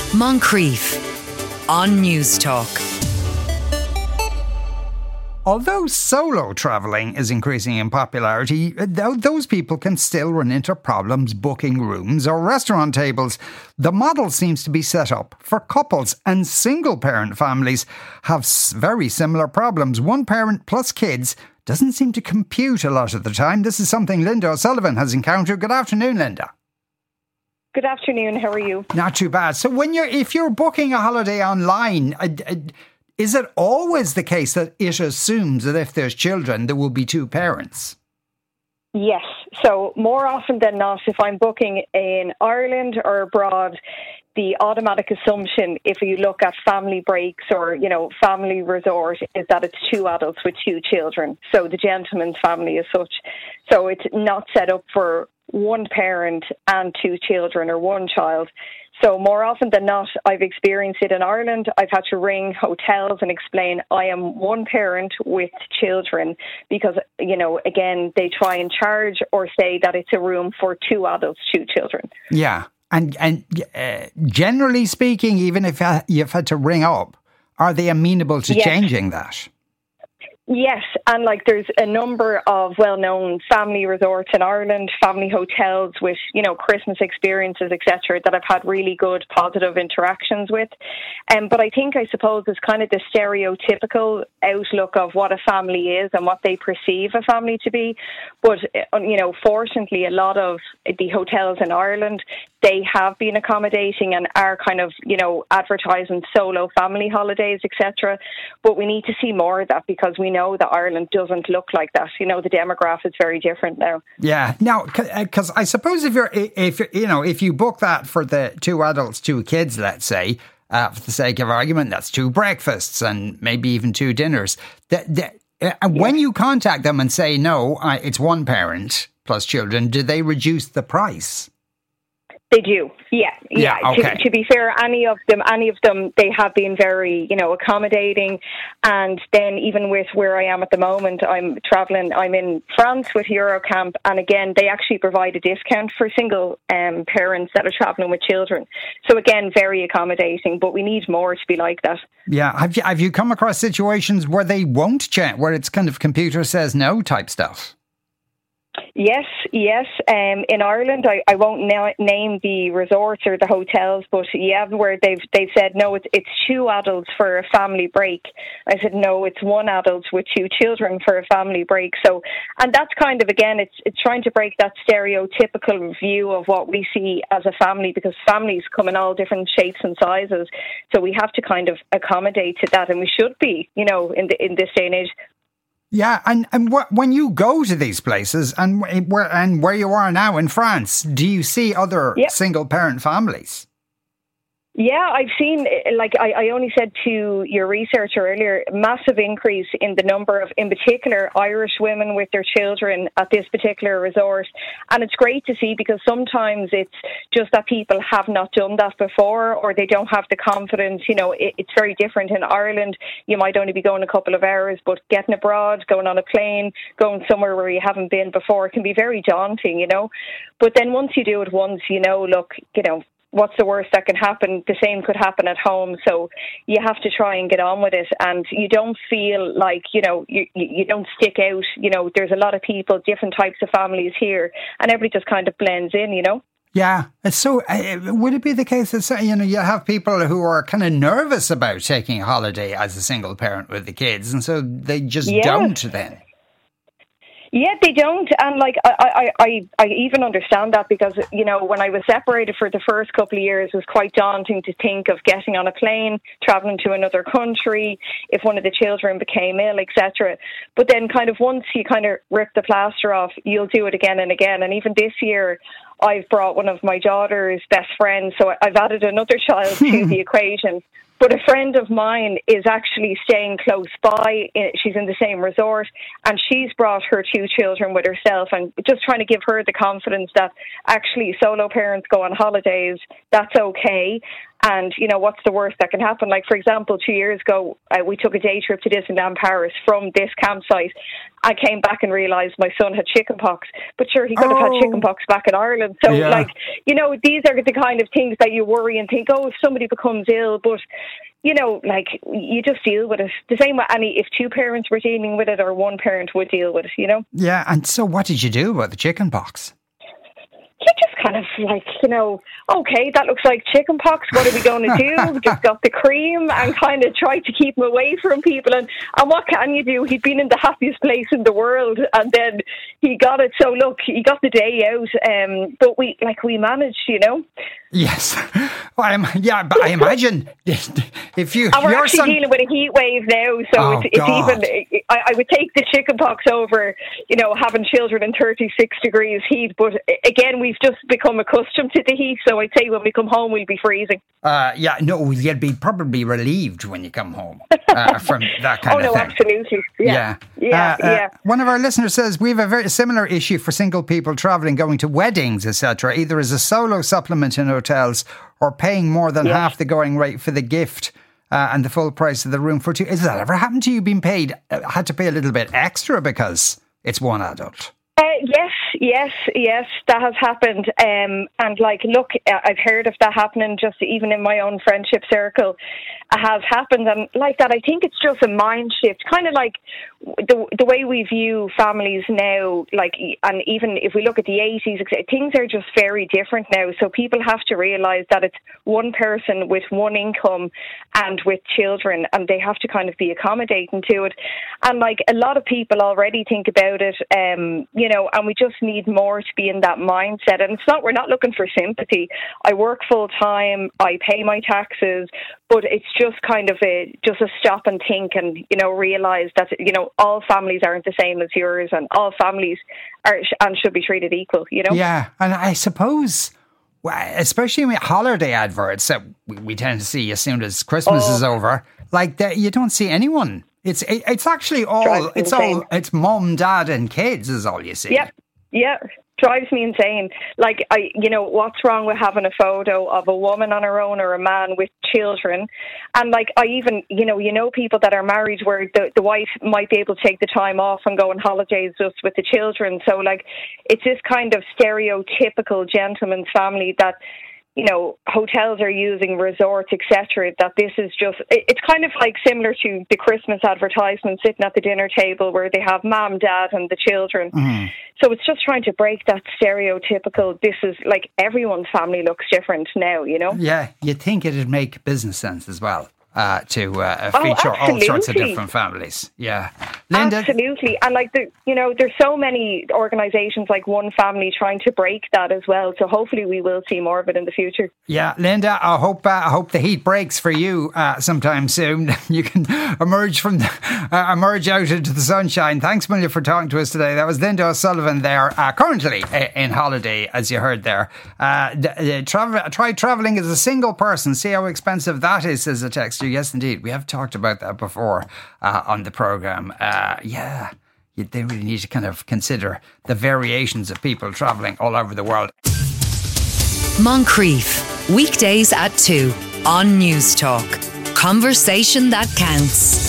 Moncrief on News Talk. Although solo travelling is increasing in popularity, those people can still run into problems booking rooms or restaurant tables. The model seems to be set up for couples, and single-parent families have very similar problems. One parent plus kids doesn't seem to compute a lot of the time. This is something Linda O'Sullivan has encountered. Good afternoon, Linda. Good afternoon. How are you? Not too bad. So if you're booking a holiday online, is it always the case that it assumes that if there's children, there will be two parents? Yes. So more often than not, if I'm booking in Ireland or abroad, the automatic assumption, if you look at family breaks or, family resort, is that it's two adults with two children. So the gentleman's family as such. So it's not set up for one parent and two children or one child. So more often than not, I've experienced it in Ireland. I've had to ring hotels and explain I am one parent with children because, again, they try and charge or say that it's a room for two adults, two children. Yeah. And generally speaking, even if you've had to ring up, are they amenable to changing that? Yes, and there's a number of well-known family resorts in Ireland, family hotels with, Christmas experiences, etc., that I've had really good, positive interactions with. But I suppose it's kind of the stereotypical outlook of what a family is and what they perceive a family to be. But, fortunately, a lot of the hotels in Ireland, they have been accommodating and are kind of, advertising solo family holidays, etc. But we need to see more of that because we know that Ireland doesn't look like that. The demographic is very different now. Yeah. Now, because I suppose if you book that for the two adults, two kids, let's say, for the sake of argument, that's two breakfasts and maybe even two dinners. When you contact them and say, no, it's one parent plus children, do they reduce the price? They do, yeah. Okay. To be fair, any of them, they have been very, accommodating. And then even with where I am at the moment, I'm travelling. I'm in France with Eurocamp, and again, they actually provide a discount for single parents that are travelling with children. So again, very accommodating. But we need more to be like that. Yeah, have you come across situations where they won't change, where it's kind of computer says no type stuff? Yes. In Ireland, I won't name the resorts or the hotels, but where they've said no, it's two adults for a family break. I said no, it's one adult with two children for a family break. So, and that's kind of again, it's trying to break that stereotypical view of what we see as a family because families come in all different shapes and sizes. So we have to kind of accommodate to that, and we should be, in this day and age. Yeah, and when you go to these places and where you are now in France, do you see other single-parent families? Yeah, I've seen, I only said to your researcher earlier, massive increase in the number of, in particular, Irish women with their children at this particular resort. And it's great to see because sometimes it's just that people have not done that before or they don't have the confidence. It's very different in Ireland. You might only be going a couple of hours, but getting abroad, going on a plane, going somewhere where you haven't been before can be very daunting, But then once you do it once, what's the worst that can happen? The same could happen at home. So you have to try and get on with it. And you don't feel like, you don't stick out. There's a lot of people, different types of families here, and everybody just kind of blends in, Yeah. So would it be the case that, you have people who are kind of nervous about taking a holiday as a single parent with the kids, and so they just don't then? Yeah, they don't. And I even understand that because, when I was separated for the first couple of years, it was quite daunting to think of getting on a plane, travelling to another country, if one of the children became ill, etc. But then kind of once you kind of rip the plaster off, you'll do it again and again. And even this year, I've brought one of my daughter's best friends. So I've added another child to the equation. But a friend of mine is actually staying close by. She's in the same resort, and she's brought her two children with herself, and just trying to give her the confidence that actually solo parents go on holidays, that's okay. And, you know, what's the worst that can happen? Like, for example, 2 years ago, we took a day trip to Disneyland Paris from this campsite. I came back and realised my son had chickenpox. But sure, he could have had chickenpox back in Ireland. So, like, you know, these are the kind of things that you worry and think, oh, if somebody becomes ill, but... You know, like, you just deal with it. The same way if two parents were dealing with it or one parent would deal with it, you know? Yeah, and so what did you do about the chicken pox? You just kind of like, you know, okay, that looks like chicken pox. What are we going to do? Just got the cream and kind of tried to keep him away from people. And what can you do? He'd been in the happiest place in the world and then he got it. So look, he got the day out. But we managed, you know. Yes. Well, but I imagine if you... And we're actually dealing with a heat wave now, so it's even... I would take the chicken pox over, you know, having children in 36 degrees heat, but again, we've just become accustomed to the heat, so I'd say when we come home, we'll be freezing. You'll be probably relieved when you come home from that kind of thing. Absolutely. Yeah. One of our listeners says, we have a very similar issue for single people travelling, going to weddings, etc., either as a solo supplement in hotels or paying more than half the going rate for the gift and the full price of the room for two. Has that ever happened to you, being paid, had to pay a little bit extra because it's one adult? Yes, that has happened. And like, look, I've heard of that happening just even in my own friendship circle. It has happened. And like that, I think it's just a mind shift, kind of like the way we view families now, like, and even if we look at the 80s, things are just very different now. So people have to realise that it's one person with one income and with children, and they have to kind of be accommodating to it. And like, a lot of people already think about it, you know, and we just need more to be in that mindset. And we're not looking for sympathy. I work full time, I pay my taxes, but it's just kind of a stop and think and, you know, realise that, you know, all families aren't the same as yours and all families are and should be treated equal, you know? Yeah, and I suppose, especially with holiday adverts that we tend to see as soon as Christmas is over, like that, you don't see anyone. It's actually it's mum, dad and kids is all you see. Yeah. Drives me insane. Like, what's wrong with having a photo of a woman on her own or a man with children? And like, I even, you know, people that are married where the wife might be able to take the time off and go on holidays just with the children. So like, it's this kind of stereotypical gentleman's family that, you know, hotels are using, resorts, etc. That this is just, it's kind of like similar to the Christmas advertisement sitting at the dinner table where they have mom, dad and the children. Mm-hmm. So it's just trying to break that stereotypical, this is like everyone's family looks different now, you know? Yeah, you'd think it'd make business sense as well. To feature all sorts of different families. Yeah. Linda? Absolutely. And like, there's so many organisations like One Family trying to break that as well. So hopefully we will see more of it in the future. Yeah. Linda, I hope the heat breaks for you sometime soon. You can emerge out into the sunshine. Thanks, Millie, for talking to us today. That was Linda O'Sullivan there, currently in holiday, as you heard there. Try travelling as a single person. See how expensive that is, says a texter. Yes, indeed. We have talked about that before on the programme. They really need to kind of consider the variations of people travelling all over the world. Moncrief, weekdays at 2 on News Talk. Conversation that counts.